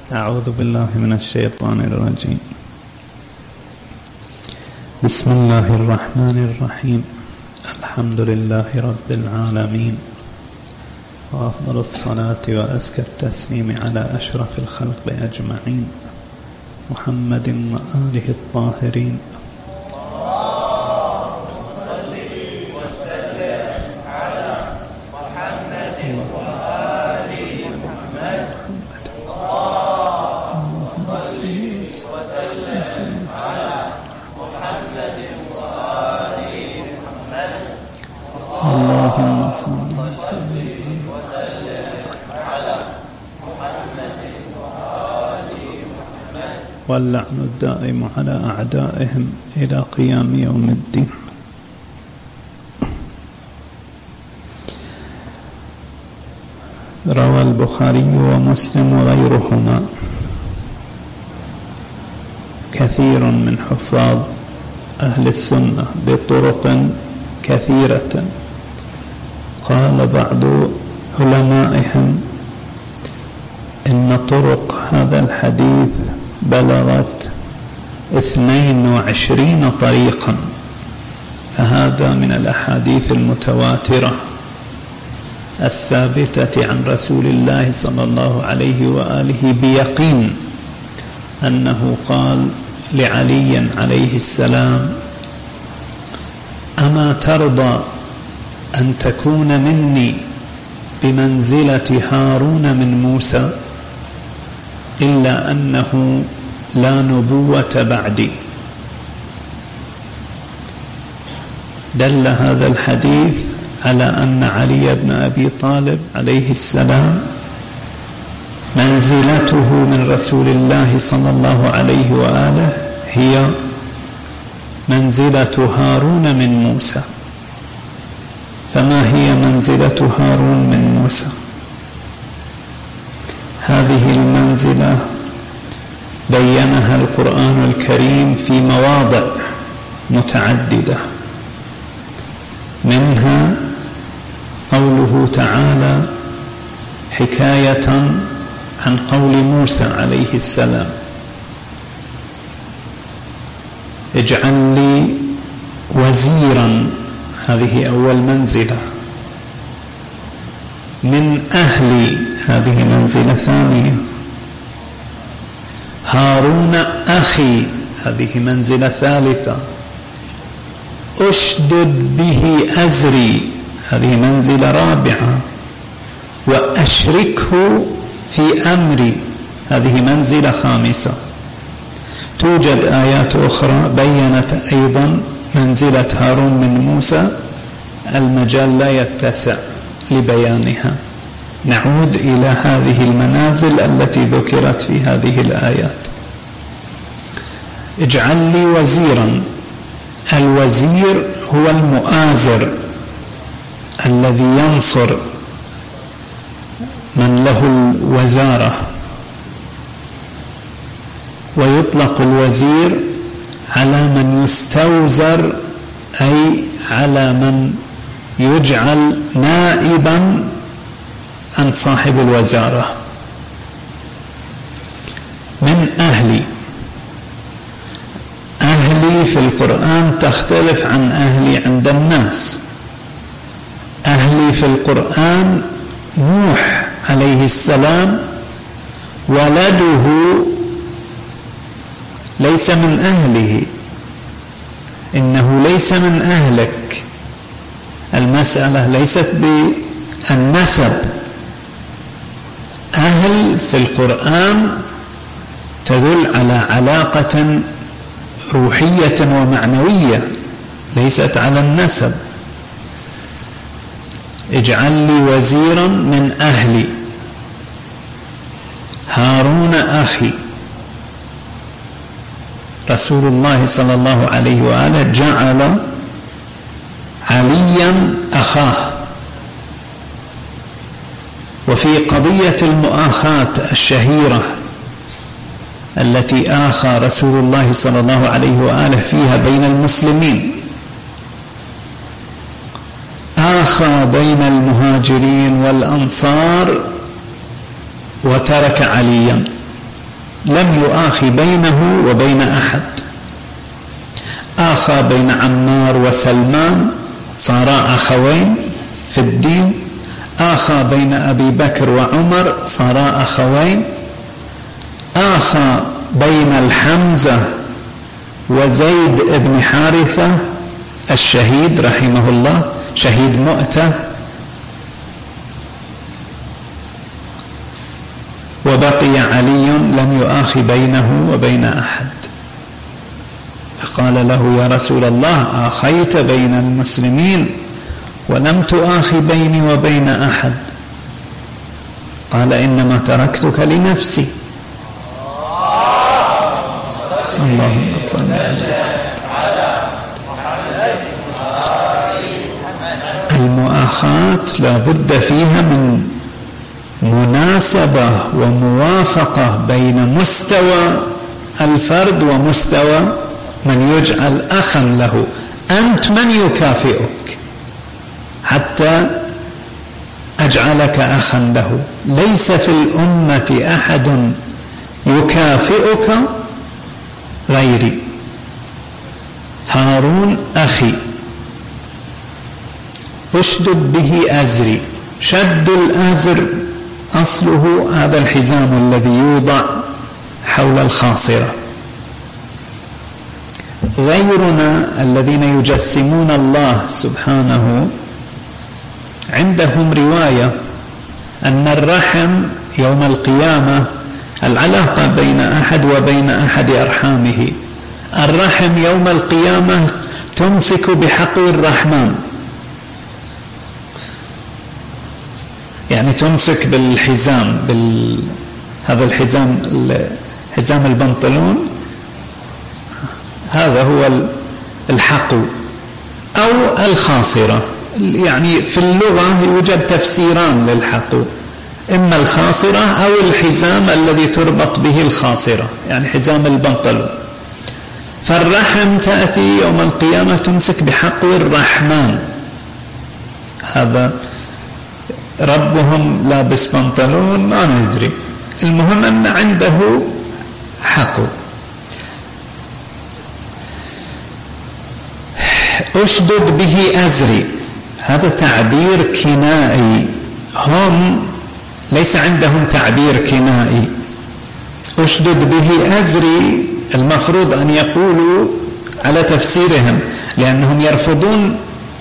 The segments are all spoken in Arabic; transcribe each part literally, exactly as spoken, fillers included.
أعوذ بالله من الشيطان الرجيم. بسم الله الرحمن الرحيم. الحمد لله رب العالمين، وأفضل الصلاة وأزكى التسليم على أشرف الخلق أجمعين، محمد وآله الطاهرين. اللهم صل وسلم على محمد وآل محمد، واللعن الدائم على أعدائهم إلى قيام يوم الدين. روى البخاري ومسلم وغيرهما كثير من حفاظ أهل السنة بطرق كثيرة. قال بعض علمائهم إن طرق هذا الحديث بلغت اثنين وعشرين طريقا، فهذا من الأحاديث المتواترة الثابتة عن رسول الله صلى الله عليه وآله بيقين أنه قال لعلي عليه السلام: أما ترضى أن تكون مني بمنزلة هارون من موسى، إلا أنه لا نبوة بعدي. دل هذا الحديث على أن علي بن أبي طالب عليه السلام منزلته من رسول الله صلى الله عليه وآله هي منزلة هارون من موسى. فما هي منزلة هارون من موسى؟ هذه المنزلة بينها القرآن الكريم في مواضع متعددة، منها قوله تعالى حكاية عن قول موسى عليه السلام: اجعل لي وزيرا. هذه أول منزلة. من أهلي، هذه منزلة ثانية. هارون أخي، هذه منزلة ثالثة. أشدد به أزري، هذه منزلة رابعة. وأشركه في أمري، هذه منزلة خامسة. توجد آيات أخرى بيّنت أيضا منزلة هارون من موسى، المجال لا يتسع لبيانها. نعود إلى هذه المنازل التي ذكرت في هذه الآيات. اجعل لي وزيرا. الوزير هو المؤازر الذي ينصر من له الوزارة، ويطلق الوزير على من يستوزر، أي على من يجعل نائبا عن صاحب الوزارة. من أهلي. أهلي في القرآن تختلف عن أهلي عند الناس. أهلي في القرآن نوح عليه السلام ولده ليس من أهله، إنه ليس من أهلك. المسألة ليست بالنسب. أهل في القرآن تدل على علاقة روحية ومعنوية، ليست على النسب. اجعل لي وزيرا من أهلي. هارون أخي. رسول الله صلى الله عليه وآله جعل عليا أخاه. وفي قضية المؤاخاة الشهيرة التي آخى رسول الله صلى الله عليه وآله فيها بين المسلمين، آخى بين المهاجرين والأنصار وترك عليا لم يؤاخي بينه وبين أحد، آخى بين عمار وسلمان صارا أخوين في الدين، آخى بين أبي بكر وعمر صارا أخوين، آخى بين الحمزة وزيد بن حارثة الشهيد رحمه الله، شهيد مؤتة، وبقي علي لم يؤاخي بينه وبين أحد. فقال له يا رسول الله آخيت بين المسلمين ولم تؤاخي بيني وبين أحد. قال إنما تركتك لنفسي. اللهم صل على المؤاخاة لا بد فيها من مناسبة وموافقة بين مستوى الفرد ومستوى من يجعل أخا له. أنت من يكافئك حتى أجعلك أخا له؟ ليس في الأمة أحد يكافئك غيري. هارون أخي، أشدد به أزري. شد الأزر أصله هذا الحزام الذي يوضع حول الخاصرة. غيرنا الذين يجسمون الله سبحانه عندهم رواية أن الرحم يوم القيامة العلاقة بين أحد وبين أحد أرحامه. الرحم يوم القيامة تمسك بحقل الرحمن، يعني تمسك بالحزام، بال... هذا الحزام، حزام البنطلون، هذا هو الحقو أو الخاصرة. يعني في اللغة يوجد تفسيران للحقو، إما الخاصرة أو الحزام الذي تربط به الخاصرة، يعني حزام البنطلون. فالرحم تأتي يوم القيامة تمسك بحقو الرحمن، هذا ربهم لابس بنطلون ما ندري، المهم أن عنده حقو. أشدد به أزري، هذا تعبير كنائي، هم ليس عندهم تعبير كنائي. أشدد به أزري المفروض أن يقولوا على تفسيرهم، لأنهم يرفضون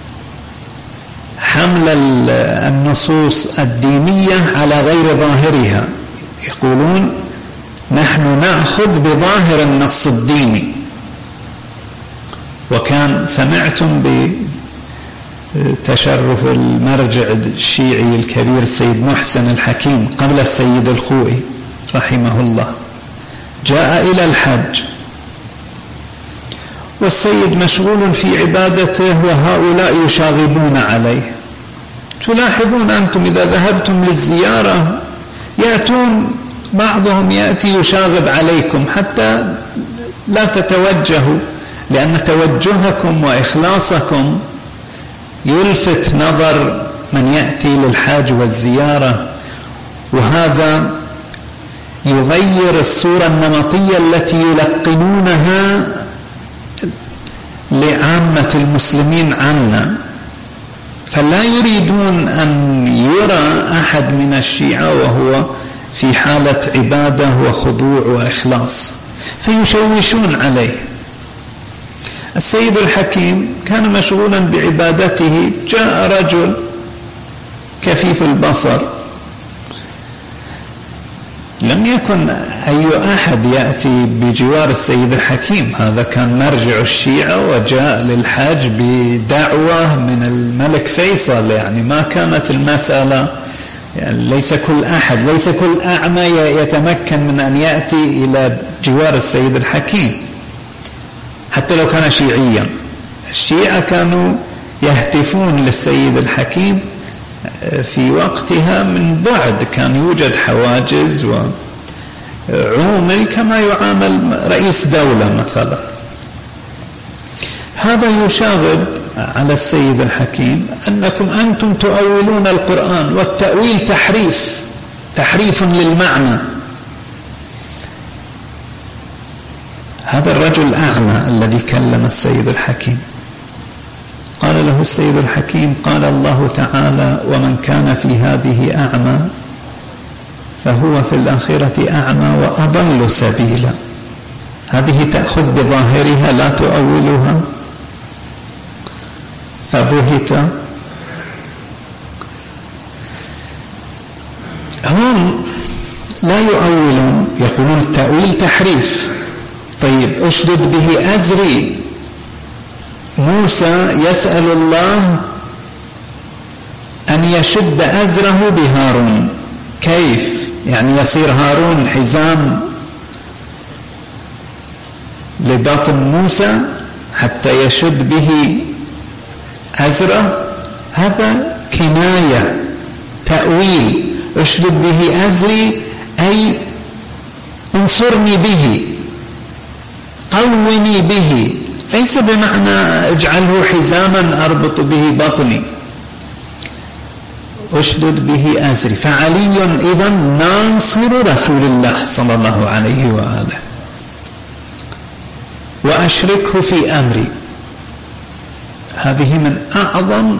حمل النصوص الدينية على غير ظاهرها، يقولون نحن نأخذ بظاهر النص الديني. وكان سمعتم بتشرف المرجع الشيعي الكبير السيد محسن الحكيم قبل السيد الخوئي رحمه الله، جاء إلى الحج والسيد مشغول في عبادته وهؤلاء يشاغبون عليه. تلاحظون أنتم إذا ذهبتم للزيارة يأتون، بعضهم يأتي يشاغب عليكم حتى لا تتوجهوا، لأن توجهكم وإخلاصكم يلفت نظر من يأتي للحاج والزيارة، وهذا يغير الصورة النمطية التي يلقنونها لعامة المسلمين عنا. فلا يريدون أن يرى أحد من الشيعة وهو في حالة عبادة وخضوع وإخلاص، فيشوشون عليه. السيد الحكيم كان مشغولا بعبادته، جاء رجل كفيف البصر، لم يكن أي أحد يأتي بجوار السيد الحكيم، هذا كان مرجع الشيعة وجاء للحاج بدعوة من الملك فيصل، يعني ما كانت المسألة، يعني ليس كل أحد، ليس كل أعمى يتمكن من أن يأتي إلى جوار السيد الحكيم حتى لو كان شيعيا. الشيعة كانوا يهتفون للسيد الحكيم في وقتها من بعد، كان يوجد حواجز وعومل كما يعامل رئيس دولة مثلا. هذا يشاغب على السيد الحكيم أنكم أنتم تؤولون القرآن، والتأويل تحريف، تحريف للمعنى. هذا الرجل الأعمى الذي كلم السيد الحكيم، قال له السيد الحكيم: قال الله تعالى: ومن كان في هذه أعمى فهو في الآخرة أعمى وأضل سبيلا. هذه تأخذ بظاهرها لا تؤولها. فبهت. هم لا يؤولون، يقولون التأويل تحريف. طيب أشدد به أزري. موسى يسأل الله أن يشد أزره بهارون. كيف؟ يعني يصير هارون حزام لباطن موسى حتى يشد به أزره؟ هذا كناية، تأويل. أشدد به أزري أي انصرني به، قوني به، ليس بمعنى اجعله حزاما أربط به بطني. أشدد به أزري. فعلي إذن ناصر رسول الله صلى الله عليه وآله. وأشركه في أمري. هذه من أعظم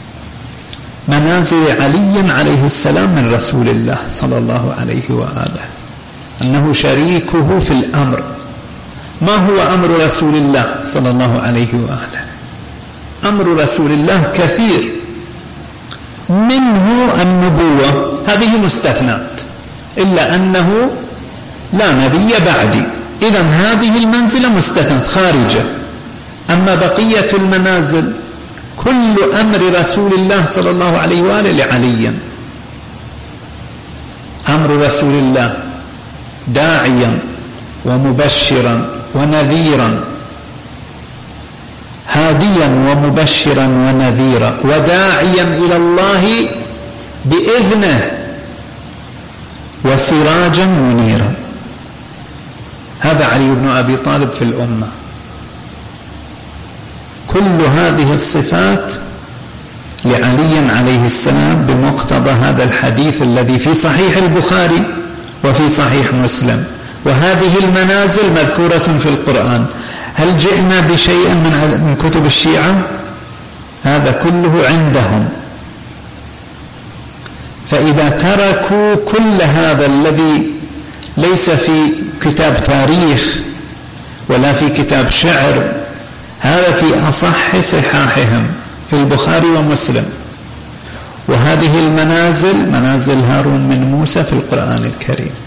منازل علي عليه السلام من رسول الله صلى الله عليه وآله، أنه شريكه في الأمر. ما هو أمر رسول الله صلى الله عليه وآله؟ أمر رسول الله كثير، منه النبوة، هذه مستثنات، إلا أنه لا نبي بعدي، إذن هذه المنزلة مستثنات خارجة. أما بقية المنازل كل أمر رسول الله صلى الله عليه وآله لعلي. أمر رسول الله داعيا ومبشرا ونذيرا، هاديا ومبشرا ونذيرا، وداعيا إلى الله بإذنه، وسراجا منيرا. هذا علي بن أبي طالب في الأمة. كل هذه الصفات لعلي عليه السلام بمقتضى هذا الحديث الذي في صحيح البخاري وفي صحيح مسلم. وهذه المنازل مذكورة في القرآن. هل جئنا بشيء من كتب الشيعة؟ هذا كله عندهم. فإذا تركوا كل هذا الذي ليس في كتاب تاريخ ولا في كتاب شعر، هذا في أصح صحاحهم في البخاري ومسلم. وهذه المنازل منازل هارون من موسى في القرآن الكريم.